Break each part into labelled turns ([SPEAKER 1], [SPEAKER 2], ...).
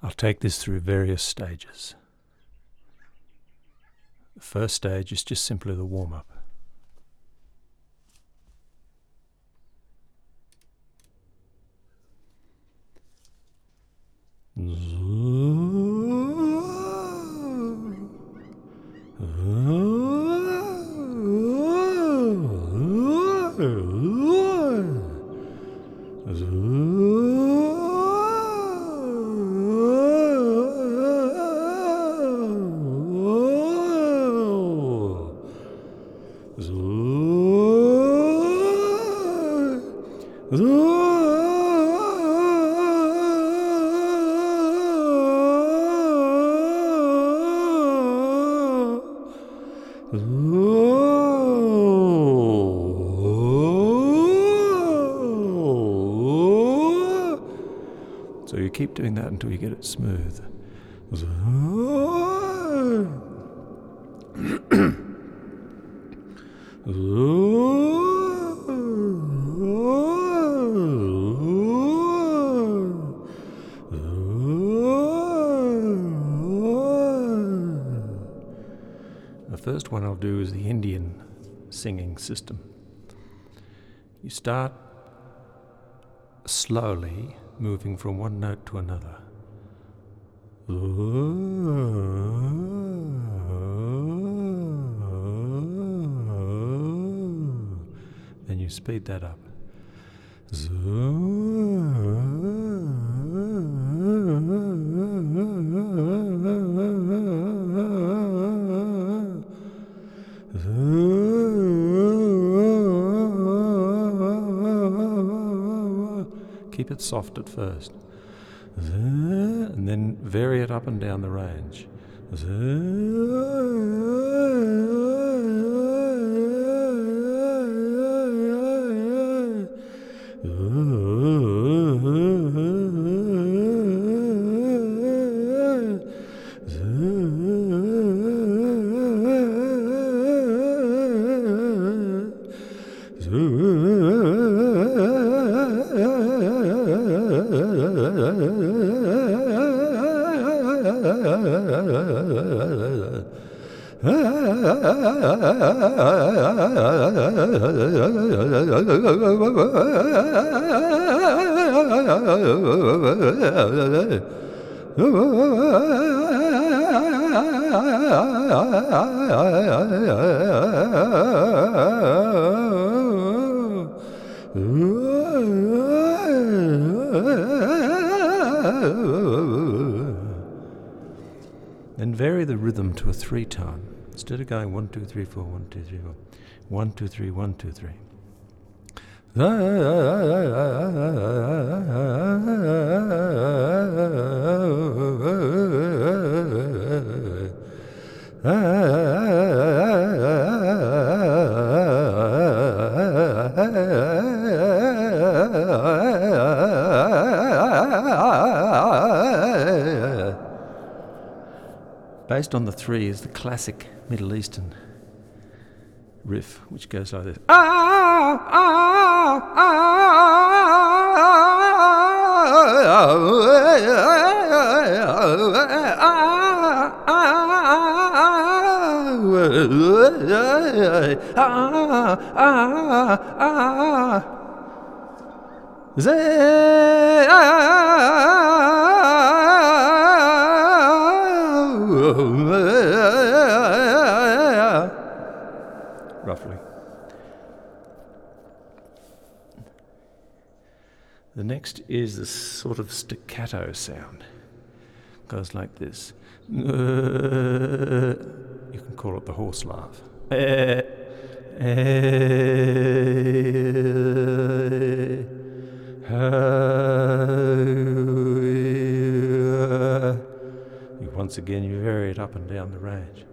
[SPEAKER 1] I'll take this through various stages. The first stage is just simply the warm-up. So you keep doing that until you get it smooth. The first one I'll do is the Indian singing system. You start slowly moving from one note to another. Then you speed that up. Keep it soft at first, and then vary it up and down the range. Then vary the rhythm to a 3-tone. Instead of going 1, 2, 3, 4, 1, 2, 3, 4, 1, 2, 3, 1, 2, 3. Based on the 3 is the classic Middle Eastern riff, which goes like this. Roughly. The next is this sort of staccato sound. Goes like this. You can call it the horse laugh. Once again, you vary it up and down the range.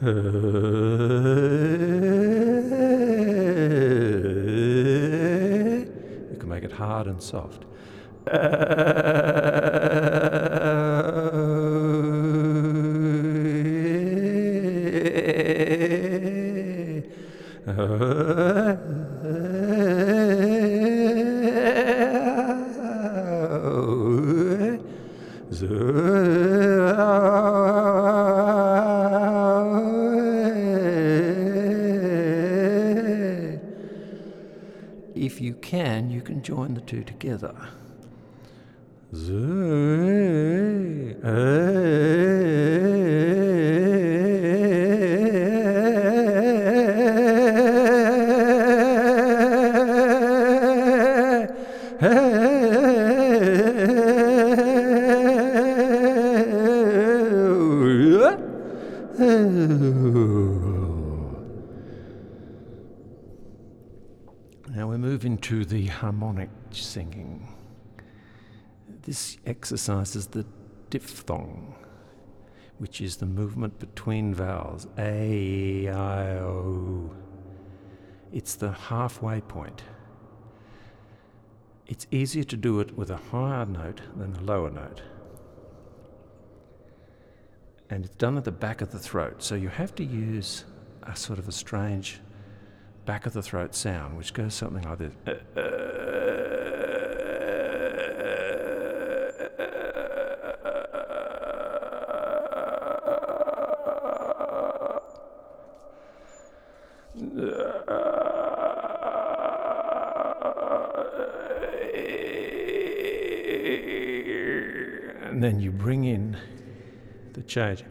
[SPEAKER 1] You can make it hard and soft. if you can join the two together. Now we move into the harmonic singing. This exercises the diphthong, which is the movement between vowels, A, I, O. It's the halfway point. It's easier to do it with a higher note than a lower note. And it's done at the back of the throat, so you have to use a sort of a strange back of the throat sound, which goes something like this. And then you bring in the change.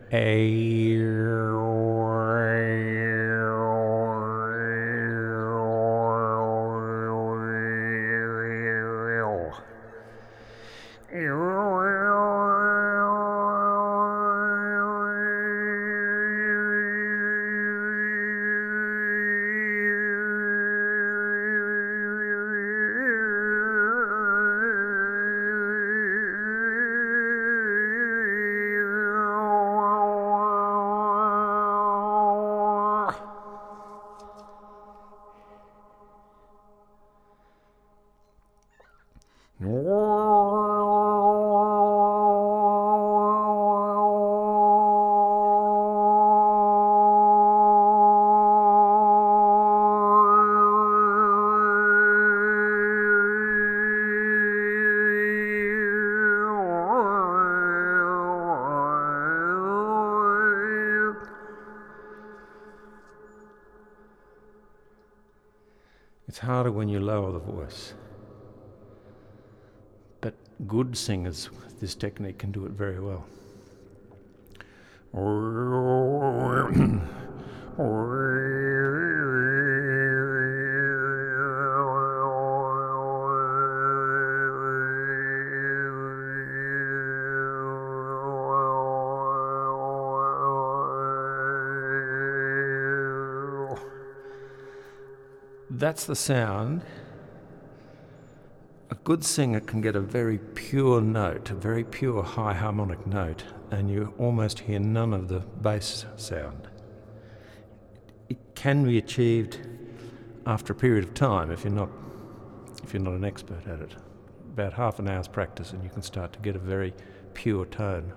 [SPEAKER 1] It's harder when you lower the voice. But good singers with this technique can do it very well. That's the sound. A good singer can get a very pure note, a very pure high harmonic note, and you almost hear none of the bass sound. It can be achieved after a period of time if you're not an expert at it. About half an hour's practice and you can start to get a very pure tone.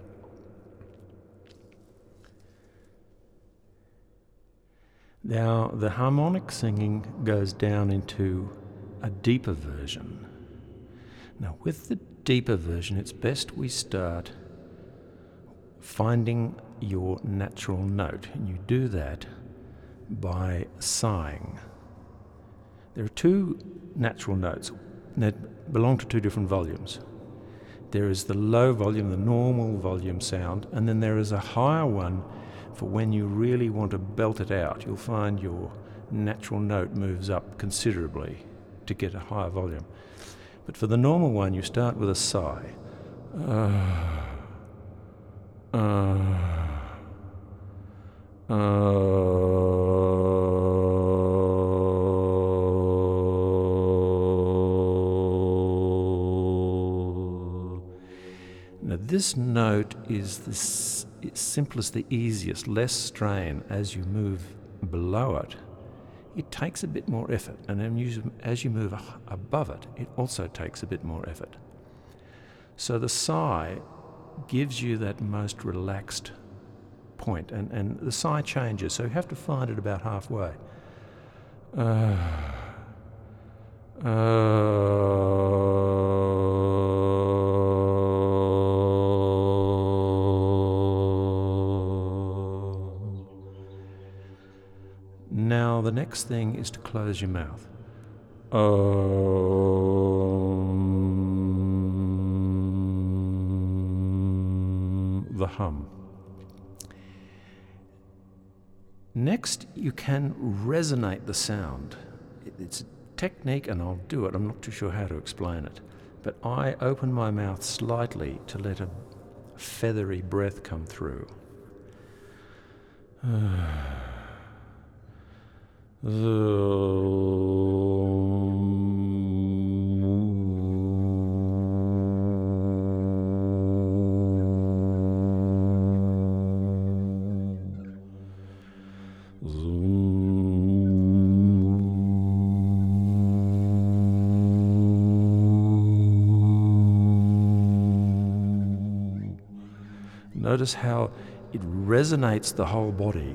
[SPEAKER 1] Now, the harmonic singing goes down into a deeper version. Now, with the deeper version, it's best we start finding your natural note, and you do that by sighing. There are two natural notes that belong to two different volumes. There is the low volume, the normal volume sound, and then there is a higher one for when you really want to belt it out. You'll find your natural note moves up considerably to get a higher volume. But for the normal one, you start with a sigh. Now this note is the simplest, the easiest, less strain. As you move below it, it takes a bit more effort, and then as you move above it, it also takes a bit more effort. So the sigh gives you that most relaxed point, and the sigh changes, so you have to find it about halfway. Now the next thing is to close your mouth. the hum. Next, you can resonate the sound. It's a technique, and I'll do it. I'm not too sure how to explain it. But I open my mouth slightly to let a feathery breath come through. Notice how it resonates the whole body,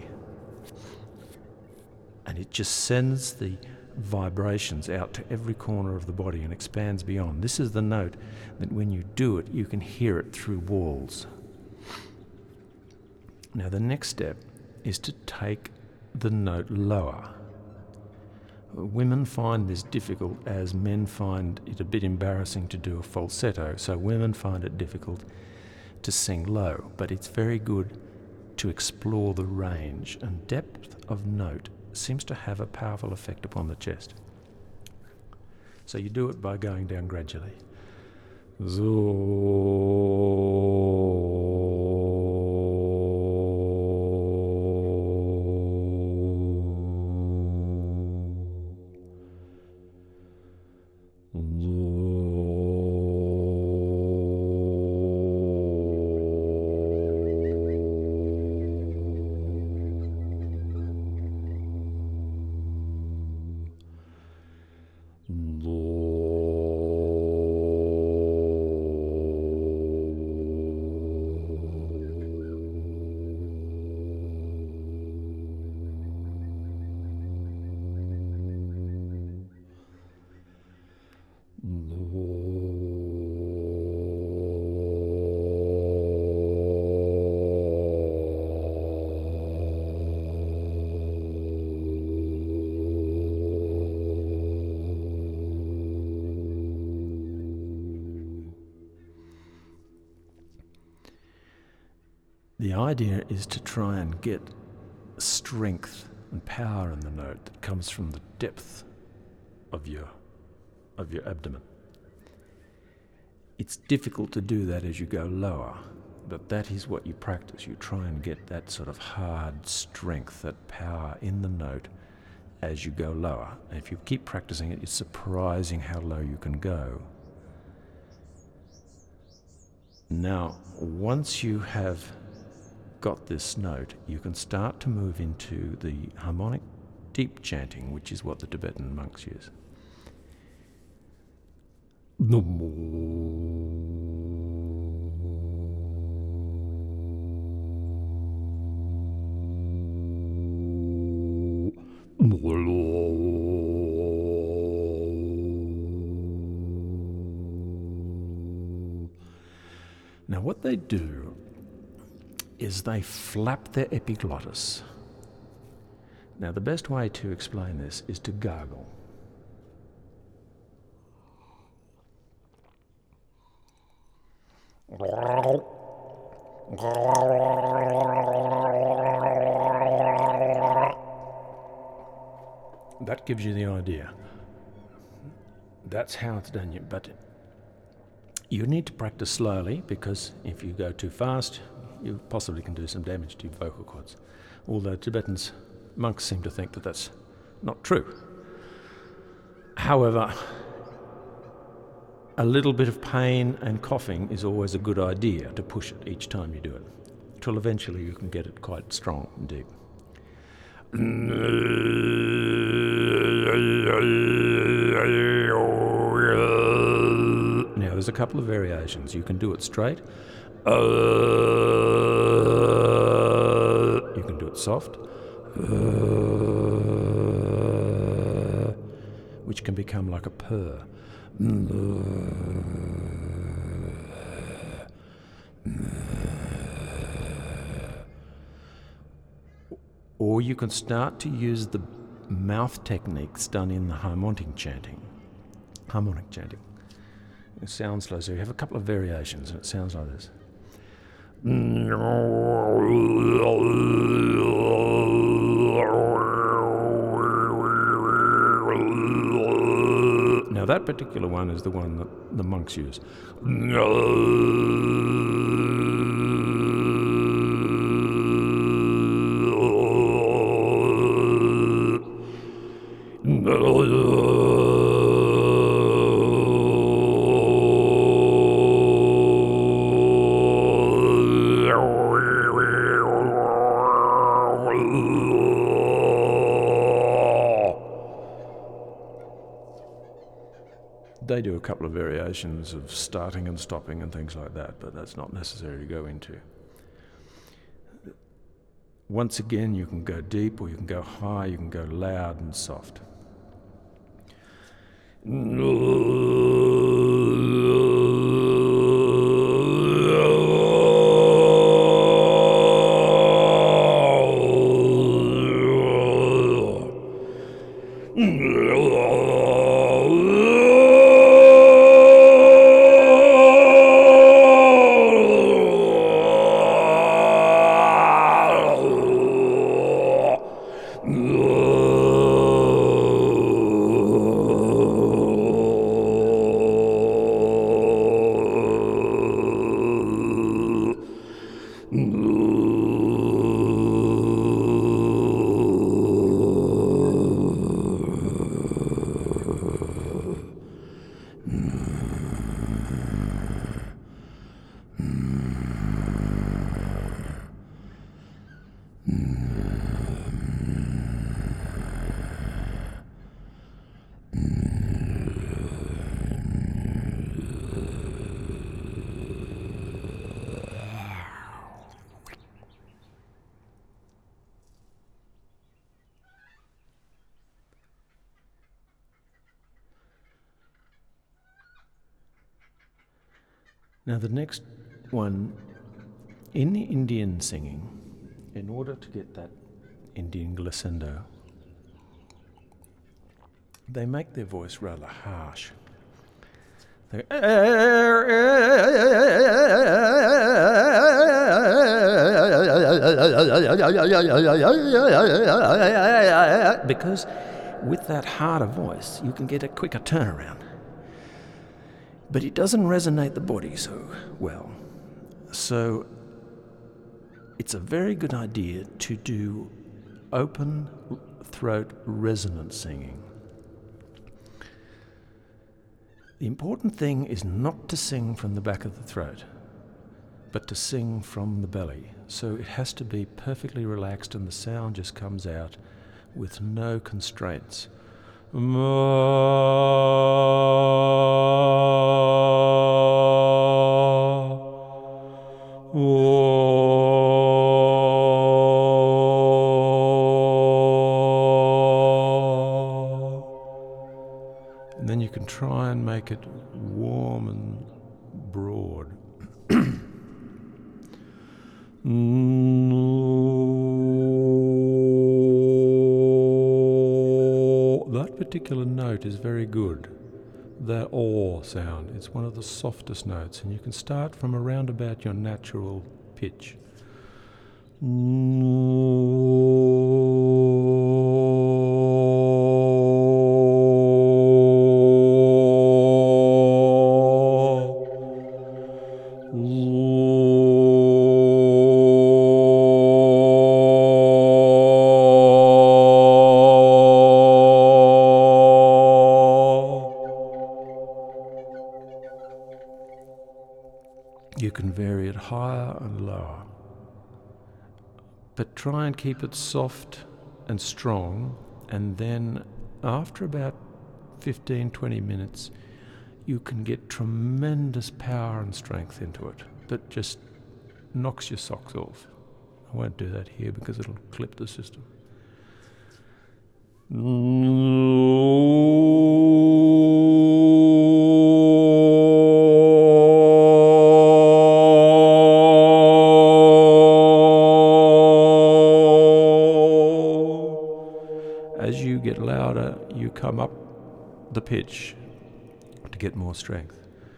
[SPEAKER 1] and it just sends the vibrations out to every corner of the body and expands beyond. This is the note that when you do it, you can hear it through walls. Now the next step is to take the note lower. Women find this difficult as men find it a bit embarrassing to do a falsetto, so women find it difficult to sing low, but it's very good to explore the range, and depth of note seems to have a powerful effect upon the chest. So you do it by going down gradually. The idea is to try and get strength and power in the note that comes from the depth of your abdomen. It's difficult to do that as you go lower, but that is what you practice. You try and get that sort of hard strength, that power in the note as you go lower. And if you keep practicing it, it's surprising how low you can go. Now, once you have got this note, you can start to move into the harmonic deep chanting, which is what the Tibetan monks use. Now what they do is they flap their epiglottis. Now the best way to explain this is to gargle. That gives you the idea. That's how it's done. But you need to practice slowly, because if you go too fast, you possibly can do some damage to your vocal cords. Although Tibetans, monks seem to think that that's not true. However, a little bit of pain and coughing is always a good idea to push it each time you do it, till eventually you can get it quite strong and deep. Now there's a couple of variations. You can do it straight. You can do it soft, which can become like a purr. Or you can start to use the mouth techniques done in the harmonic chanting. It sounds slow, so you have a couple of variations, and it sounds like this. Now that particular one is the one that the monks use. They do a couple of variations of starting and stopping and things like that, but that's not necessary to go into. Once again, you can go deep or you can go high, you can go loud and soft. Now the next one, in the Indian singing, in order to get that Indian glissando, they make their voice rather harsh. They go, because with that harder voice, you can get a quicker turnaround. But it doesn't resonate the body so well. So it's a very good idea to do open throat resonant singing. The important thing is not to sing from the back of the throat, but to sing from the belly. So it has to be perfectly relaxed and the sound just comes out with no constraints. And then you can try and make it warm and broad. That particular note is very good. That "or" sound, it's one of the softest notes, and you can start from around about your natural pitch. You can vary it higher and lower, but try and keep it soft and strong, and then after about 15-20 minutes you can get tremendous power and strength into it that just knocks your socks off. I won't do that here because it'll clip the system. come up the pitch to get more strength.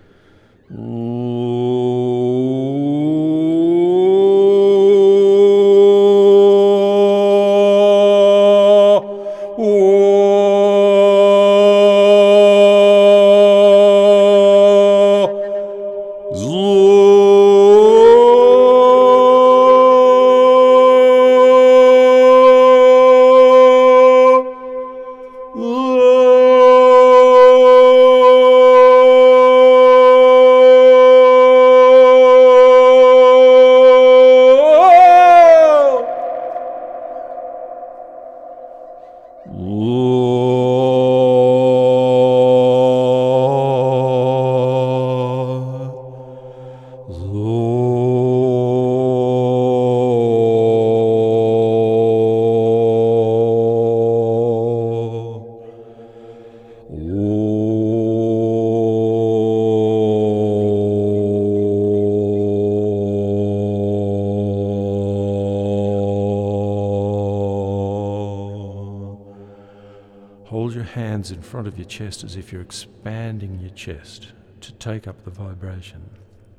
[SPEAKER 1] Hold your hands in front of your chest as if you're expanding your chest to take up the vibration.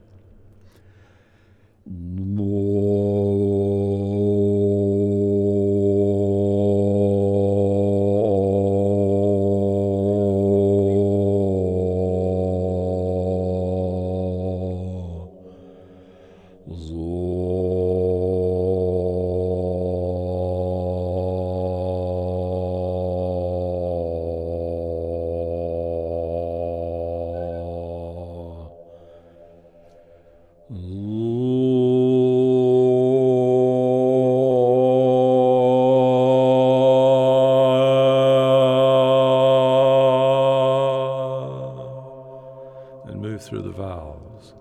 [SPEAKER 1] And move through the vowels.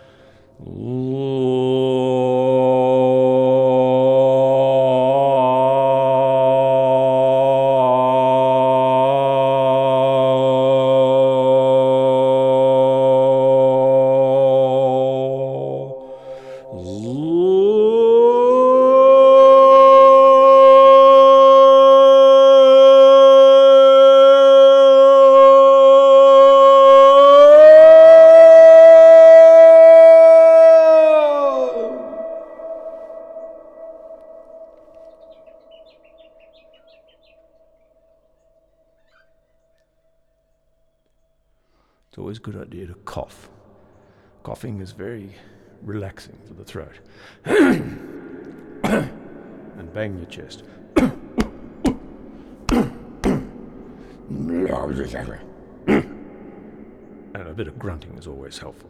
[SPEAKER 1] It's always a good idea to cough. Coughing is very relaxing for the throat. And bang your chest. And a bit of grunting is always helpful.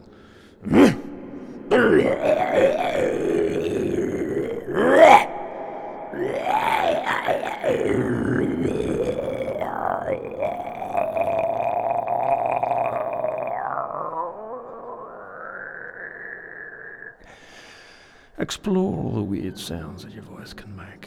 [SPEAKER 1] Explore all the weird sounds that your voice can make.